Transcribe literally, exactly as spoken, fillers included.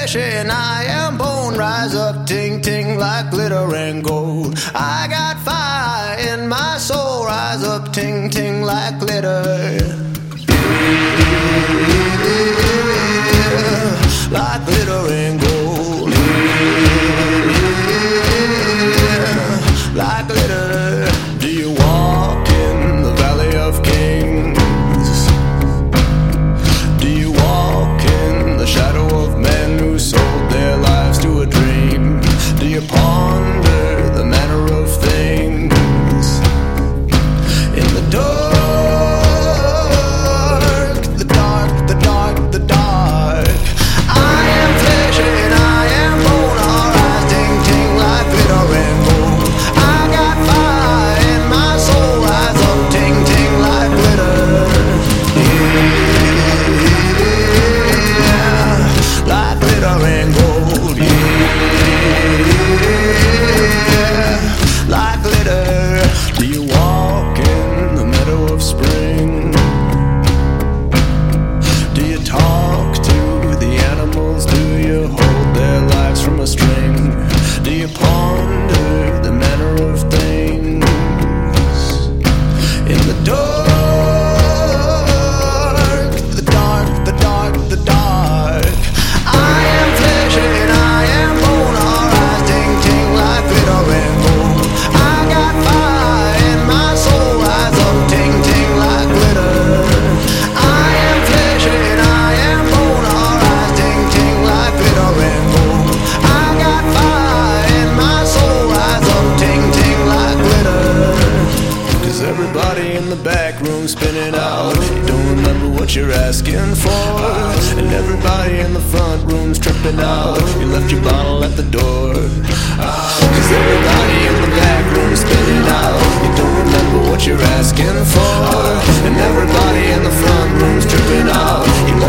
flesh and I am bone. Rise up, ting ting like glitter and gold. I got fire in my soul. Rise up, ting ting like glitter. Like glitter and gold. Like glitter. Do you walk in the valley of kings? Do you walk in the shadow of men who sold their lives to a dream? Do you ponder the manner of things in the dark, the dark, the dark, the dark? I am flesh and I am bone. Our eyes ting ting like glitter and gold. I got fire in my soul. Rise up, ting ting like glitter. Yeah, like glitter and gold. Yeah, like glitter. Do you walk in the meadow of spring? Do you talk to the animals? Do you hold their lives from a string? Do you ponder the manner of things in the dark, the dark, the dark, the dark? I am flesh and I am bone. Our eyes ting ting like glitter and gold. I got fire in my soul. Rise up, ting ting like glitter. I am flesh and I am bone. Our eyes ting ting like glitter and gold. I got fire in my soul. Rise up, ting ting like glitter. Cause everybody in the back room spinning out. You don't remember what you're asking for. And everybody in the front room's tripping out. You left your bottle at the door. Cause everybody in the back room's spinning out. You don't remember what you're asking for. And everybody in the front room's tripping out. You